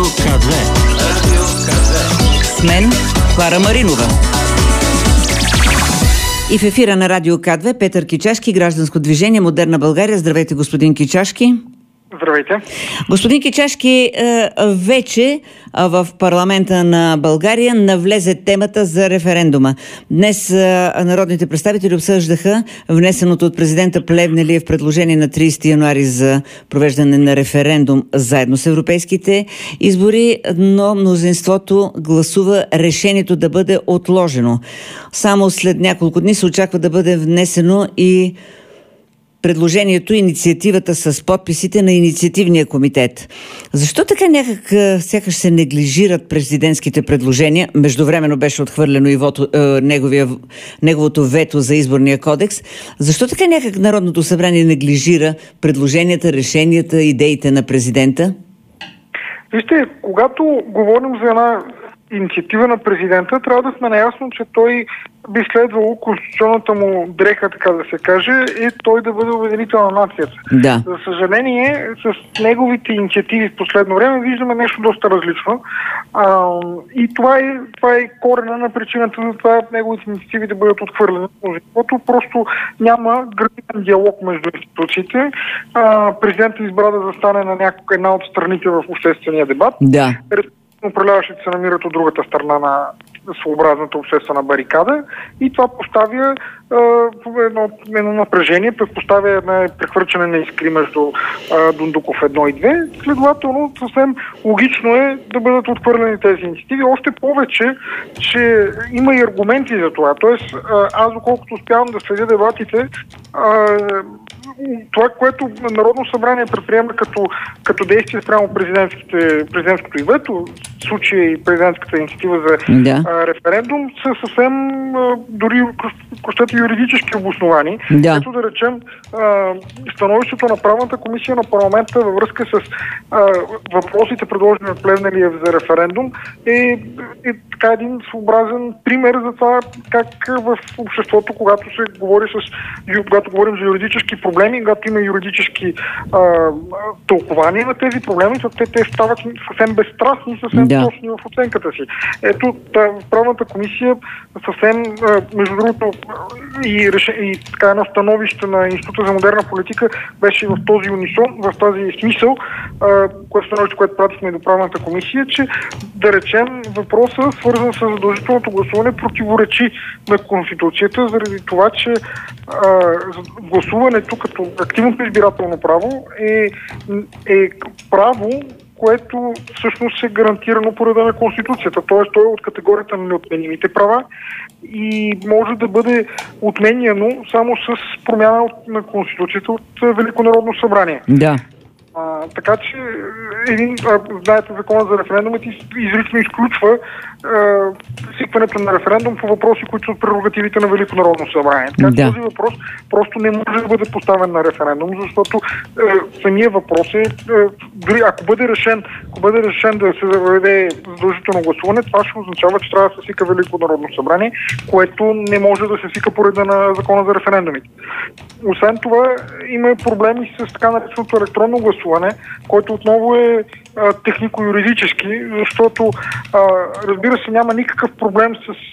К2. Радио К2. С мен Клара Маринова. И в ефира на Радио К2 Петър Кичашки, Гражданско движение Модерна България. Здравейте, господин Кичашки. Здравейте. Господин Кичашки, вече в парламента на България навлезе темата за референдума. Днес народните представители обсъждаха внесеното от президента Плевнелиев предложение на 30 януари за провеждане на референдум заедно с европейските избори, но мнозинството гласува решението да бъде отложено. Само след няколко дни се очаква да бъде внесено и предложението, инициативата с подписите на инициативния комитет. Защо така сякаш се неглижират президентските предложения? Междувременно беше отхвърлено и неговото вето за изборния кодекс. Защо така Народното събрание неглижира предложенията, решенията, идеите на президента? Вижте, когато говорим за една инициатива на президента, трябва да сме наясно, че той би следвало конституционната му дреха, така да се каже, и той да бъде обединител на нацията. Да. За съжаление, с неговите инициативи в последно време виждаме нещо доста различно. И това е корена на причината за това неговите инициативи да бъдат отхвърлени. Защото просто няма градивен диалог между институциите. Президентът избра да застане на една от страните в обществения дебат. Да. Управляващите се намират от другата страна на своеобразната обществена барикада и това поставя едно напрежение, предпоставя една прехвърчане на искри между Дундуков 1 и 2. Следователно, съвсем логично е да бъдат отхвърлени тези инициативи. Още повече, че има и аргументи за това. Тоест, аз доколкото успявам да следя дебатите, това, което Народно събрание предприема като действие спрямо президентското и вето, в случая и президентската инициатива за референдум, са съвсем дори юридически обосновани. Да. Ето да речем становището на правната комисия на парламента във връзка с въпросите, предложени от Плевнелиев за референдум, е така един своеобразен пример за това как в обществото, когато говорим за юридически проблеми, когато има юридически тълкования на тези проблеми, те стават съвсем безстрастни, съвсем точни в оценката си. Ето, правната комисия съвсем, между другото, и така едно становище на Института за модерна политика беше в този унисон, в този смисъл, което пратихме до правната комисия, че да речем въпроса, свързан с задължителното гласуване, противоречи на Конституцията, заради това, че гласуването като активното избирателно право е право, което всъщност е гарантирано по реда на Конституцията. Т.е. той е от категорията на неотменимите права и може да бъде отменяно само с промяна на Конституцията от Велико народно събрание. Да. Така че, знаете, закона за референдумите изрично изключва свикването на референдум по въпроси, които са от прерогативите на Велико народно събрание. Така че този въпрос просто не може да бъде поставен на референдум, защото самия въпрос е, дори ако бъде решен да се заведе задължително гласуване, това ще означава, че трябва да се свика Велико народно събрание, което не може да се свика по реда на закона за референдумите. Освен това, има проблеми с така нареченото електронно гласуване, който отново е технико-юридически, защото разбира се, няма никакъв проблем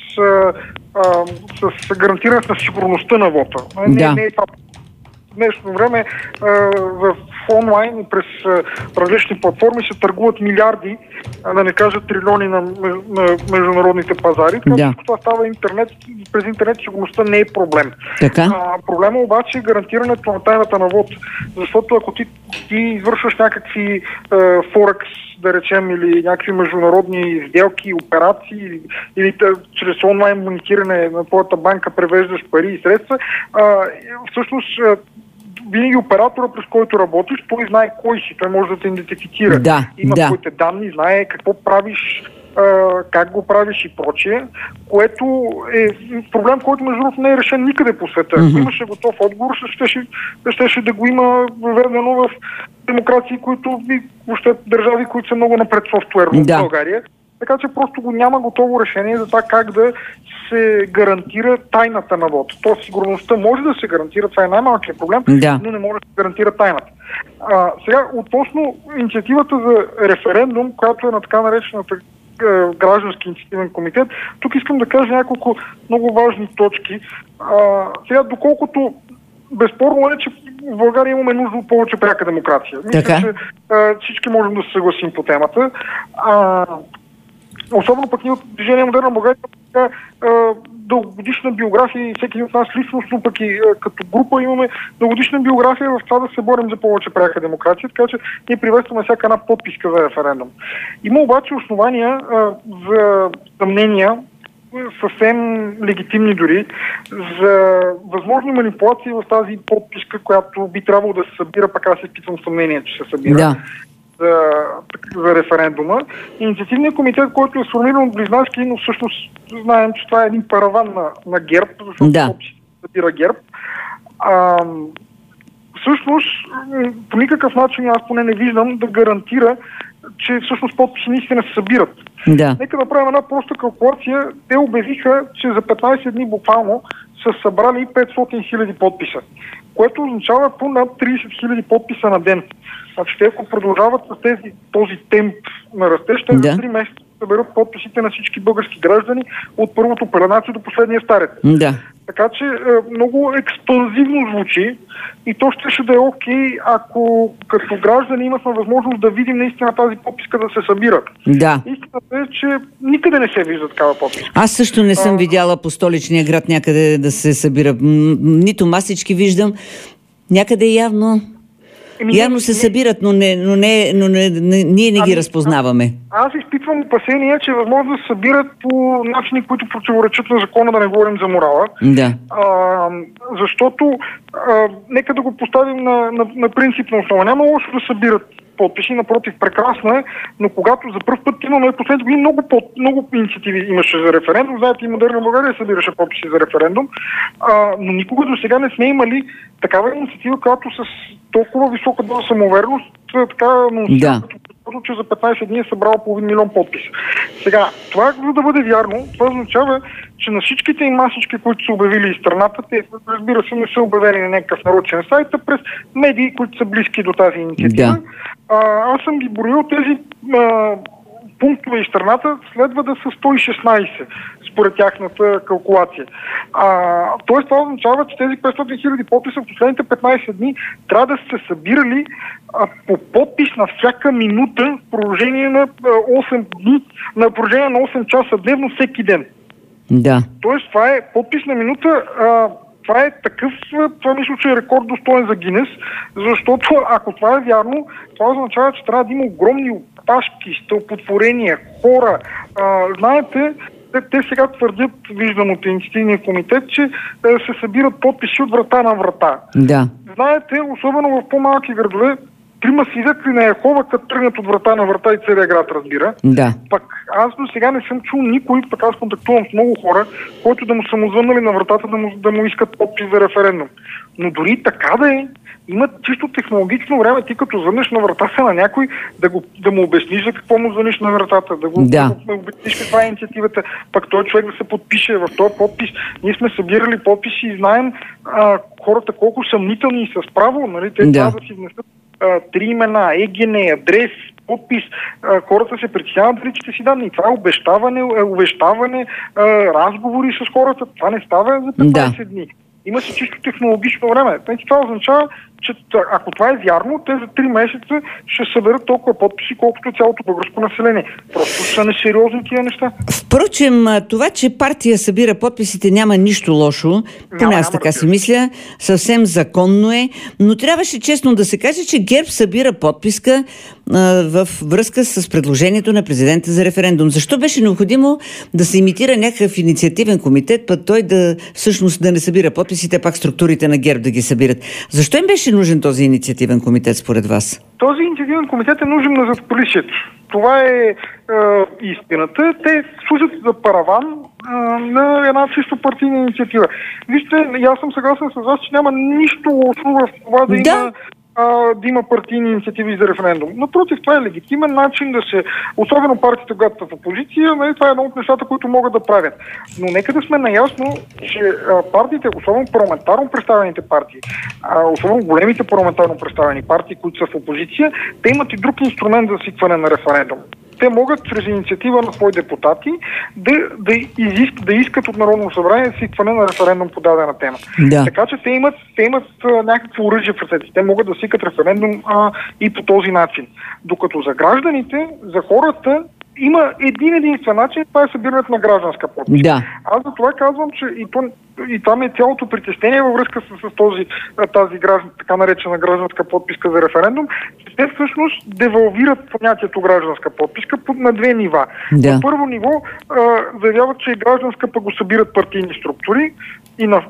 с гарантирането на сигурността на вота. Не е това. В днешно време в онлайн и през различни платформи се търгуват милиарди, да не кажа трилиони на международните пазари. Това става интернет. През интернет сигурността не е проблем. Проблема обаче е гарантирането на тайната на вод. Защото ако ти извършваш някакви форекс, да речем, или някакви международни сделки, операции, или чрез онлайн монитиране на твоята банка превеждаш пари и средства, всъщност винаги оператора, през който работиш, той знае кой си, той може да те идентифицира. Има твоите данни, знае какво правиш, как го правиш и прочие, което е проблем, който между другото не е решен никъде по света. Ако имаше готов отговор, ще да го има въведено в демокрации, въобще държави, които са много напред софтуерно в България. така че просто няма готово решение за това как да се гарантира тайната на вода. То сигурността може да се гарантира, това е най-малкият проблем, но не може да се гарантира тайната. Сега, относно инициативата за референдум, която е на така наречената граждански инициативен комитет, тук искам да кажа няколко много важни точки. Сега, доколкото безспорно е, че в България имаме нужда от повече пряка демокрация. Мисля, че всички можем да се съгласим по темата. Особено пък ние от Движение Модерна България дългогодишна биография и всеки от нас личностно, пък и като група имаме дългогодишна биография в това да се борим за повече пряка демокрация, така че ние приветстваме всяка една подписка за референдум. Има обаче основания за съмнения, съвсем легитимни дори, за възможни манипулации в тази подписка, която би трябвало да се събира, пък аз изпитвам съмнение, че се събира за референдума. Инициативният комитет, който е сформиран от Близнацки, но всъщност знаем, че това е един параван на ГЕРБ, защото подписка събира ГЕРБ. Всъщност, по никакъв начин аз поне не виждам да гарантира, че всъщност подписи наистина се събират. Нека направим една проста калкулация. Те обявиха, че за 15 дни буквално са събрали 500 хиляди подписа, което означава по над 30 хиляди подписа на ден. Значи те, ако продължават с този темп на растеж, те за 3 месеца съберат подписите на всички български граждани от първото пеленаци до последния старец. Така че много експанзивно звучи и то ще да е окей, ако като граждани имахме възможност да видим наистина тази подписка да се събира. Истината е, че никъде не се вижда такава подписка. Аз също не съм видяла по столичния град някъде да се събира. Нито масички виждам. Някъде явно се събират, но ние не ги разпознаваме. Аз изпитвам опасения, че е възможно да се събират по начини, които противоречат на закона, да не говорим за морала. Защото нека да го поставим на принципна основа. Няма лошо да събират подписи, напротив, прекрасно е, но когато за първ път имаме последните години много инициативи имаше за референдум, знаете, и Модерна България събираше подписи за референдум, но никога до сега не сме имали такава инициатива, която с толкова висока доза самоувереност, така анонсира, че за 15 дни е събрал половин милион подписи. Сега, това, за да бъде вярно, това означава, че на всичките им масички, които са обявили из страната, те, разбира се, не са обявени на някакъв нарочен сайт, а през медии, които са близки до тази инициатива. Аз съм ги броил тези пунктове из страната, следва да са 116, според тяхната калкулация. Тоест това означава, че тези 500 хиляди подписа в последните 15 дни трябва да се събирали по подпис на всяка минута в продължение на 8 дни, на продължение на 8 часа дневно всеки ден. Тоест това е подпис на минута. Това е такъв, това мисля, че е рекорд достоен за Гинес, защото ако това е вярно, това означава, че трябва да има огромни опашки, стълпотворения, хора. Знаете, те сега твърдят, виждам от инициативния комитет, че се събират подписи от врата на врата. Знаете, особено в по-малки градове, 3 свидетели на Йехова, като тръгнат от врата на врата и целият град разбира. Пък аз до сега не съм чул никой, пък аз контактувам с много хора, които да му са му звъннали на вратата да му искат подпис за референдум. Но дори така да е, има чисто технологично време, ти като звънеш на вратата на някой, да му обясниш за какво му звъниш на вратата, да обясниш каква е инициативата, пък той човек да се подпише в този подпис. Ние сме събирали подписи и знаем хората колко съмнителни и с право, нали, те трябва да си внесат 3 имена, ЕГН, адрес, подпис. Хората се притесняват дали ще си данни. Това е увещаване, разговори с хората. Това не става за 15 дни. Има си чисто технологично време. Това означава, че ако това е вярно, те за 3 месеца ще съберат толкова подписи, колкото цялото българско население. Просто са несериозни тия неща. Впрочем, това, че партия събира подписите, няма нищо лошо. Поне аз така си мисля. Съвсем законно е. Но трябваше честно да се каже, че ГЕРБ събира подписка в връзка с предложението на президента за референдум. Защо беше необходимо да се имитира някакъв инициативен комитет, път той всъщност да не събира подписите, пак структурите на ГЕРБ да ги събират? Защо им беше нужен този инициативен комитет според вас? Този инициативен комитет е нужен на задкулисието. Това е истината. Те служат за параван на една чисто партийна инициатива. Вижте, аз съм съгласен с вас, че няма нищо лошо в това да има да има партийни инициативи за референдум. Напротив, това е легитимен начин да се, особено партиите, когато са в опозиция, нали, това е едно от нещата, които могат да правят. Но нека да сме наясно, че партиите, особено парламентарно представените партии, особено големите парламентарно представени партии, които са в опозиция, те имат и друг инструмент за свикване на референдум. Те могат чрез инициатива на свои депутати да искат от Народното събрание свикване на референдум по дадена тема. Да. Така че те имат някакво оръжие в ръцете. Те могат да свикат референдум и по този начин. Докато за гражданите, за хората, има единствен начин, това е събирането на гражданска подписка. Да. Аз за това казвам, че и там е цялото притеснение във връзка с тази така наречена гражданска подписка за референдум, че те всъщност девалвират понятието гражданска подписка на две нива. Да. На първо ниво заявяват, че е гражданска, пък го събират партийни структури, и на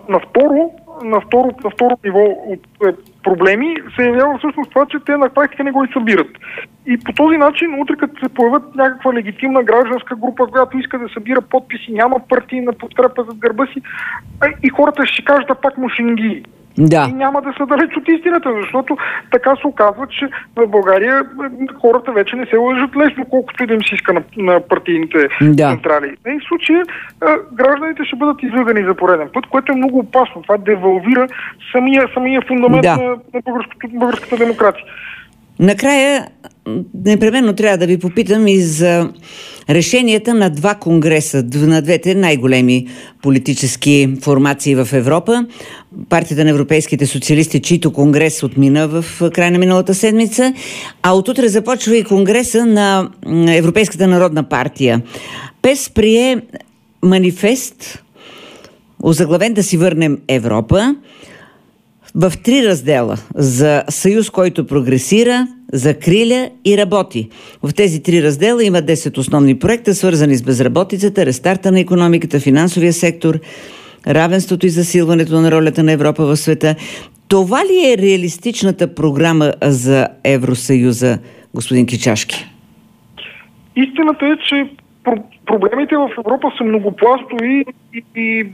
второ ниво от проблеми се явява всъщност това, че те на практика не го и събират. И по този начин, утре като се появят някаква легитимна гражданска група, която иска да събира подписи, няма партийна подкрепа зад гърба си, и хората ще кажат да пак мушинги. Да. И няма да са далеч от истината, защото така се оказва, че в България хората вече не се лъжат лесно, колкото и да им се иска на партийните централи. И в случая гражданите ще бъдат излъгани за пореден път, което е много опасно. Това девалвира самия фундамент на българската демокрация. Накрая, непременно трябва да ви попитам и за решенията на два конгреса, на двете най-големи политически формации в Европа. Партията на европейските социалисти, чийто конгрес отмина в края на миналата седмица, а отутре започва и конгреса на Европейската народна партия. ПЕС прие манифест, озаглавен "Да си върнем Европа", в 3 раздела: за съюз, който прогресира, закриля и работи. В тези 3 раздела има 10 основни проекта, свързани с безработицата, рестарта на икономиката, финансовия сектор, равенството и засилването на ролята на Европа в света. Това ли е реалистичната програма за Евросъюза, господин Кичашки? Истината е, че проблемите в Европа са многопластови и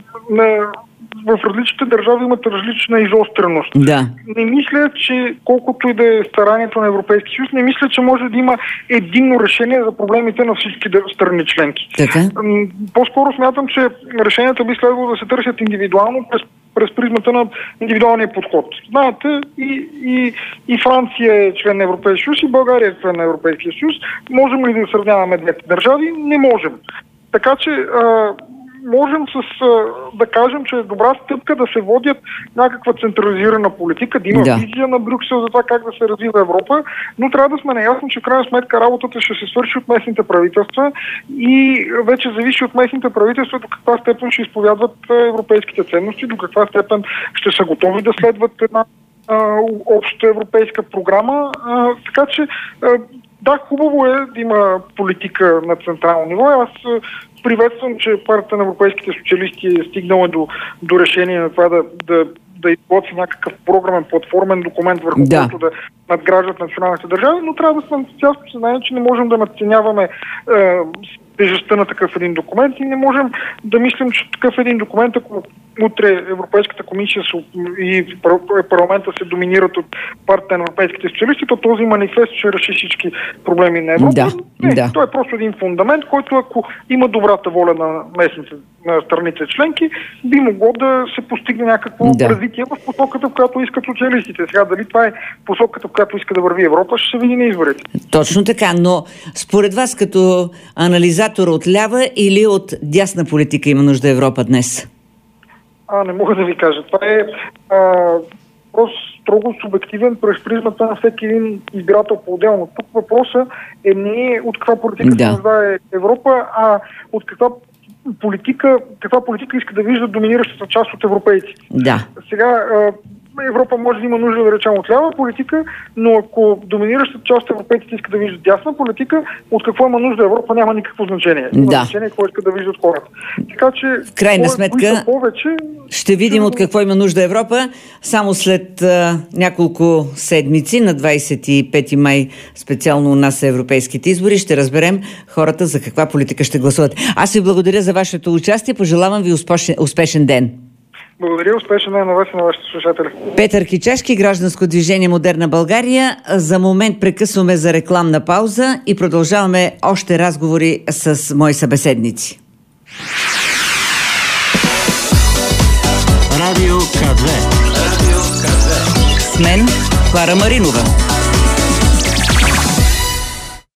в различните държави имат различна изостреност. Да. Не мисля, че колкото и да е старанието на Европейския съюз, не мисля, че може да има единно решение за проблемите на всички страни членки. Така? По-скоро смятам, че решенията би следвало да се търсят индивидуално през призмата на индивидуалния подход. Знаете, и Франция е член на Европейския съюз, и България е член на Европейския съюз. Можем ли да сравняваме двете държави? Не можем. Така че можем да кажем, че е добра стъпка да се водят някаква централизирана политика, да има визия на Брюксел за това как да се развива Европа, но трябва да сме наясни, че в крайна сметка работата ще се свърши от местните правителства и вече зависи от местните правителства до каква степен ще изповядват европейските ценности, до каква степен ще са готови да следват една обща европейска програма. Така че да, хубаво е да има политика на централно ниво. Аз приветствам, че партията на европейските социалисти е стигнала до решение на това да изготви някакъв програмен, платформен документ, върху който да надграждат националните държави, но трябва да сме цялото съзнание, че не можем да надценяваме тежестта на такъв един документ и не можем да мислим, че такъв един документ, ако утре Европейската комисия и парламента се доминират от партията на европейските социалисти, то този манифест ще реши всички проблеми на Европа. Той е просто един фундамент, който ако има добрата воля на местните, на страните членки, би могло да се постигне някакво развитие в посоката, в която искат социалистите. Сега дали това е посоката, в която иска да върви Европа, ще се види на изборите. Точно така, но според вас като анализатор от лява или от дясна политика има нужда Европа днес? Не мога да ви кажа. Това е просто строго субективен през призмата на всеки един избирател по-отделно. Тук въпросът е не от каква политика се нуждае Европа, а от каква политика иска да вижда доминиращата част от европейците. Да. Сега Европа може да има нужда, да речем, от лява политика, но ако доминиращата част от европейците иска да виждат дясна политика, от какво има нужда Европа няма никакво значение. Има значение какво иска да виждат хората. Така че в крайна сметка ще видим от какво има нужда Европа само след няколко седмици, на 25 май специално у нас са европейските избори. Ще разберем хората за каква политика ще гласуват. Аз ви благодаря за вашето участие. Пожелавам ви успешен ден. Благодаря, успешен ден на вас и на вашите слушатели. Петър Кичашки, Гражданско движение Модерна България. За момент прекъсваме за рекламна пауза и продължаваме още разговори с мои събеседници. Радио К2. С мен Клара Маринова.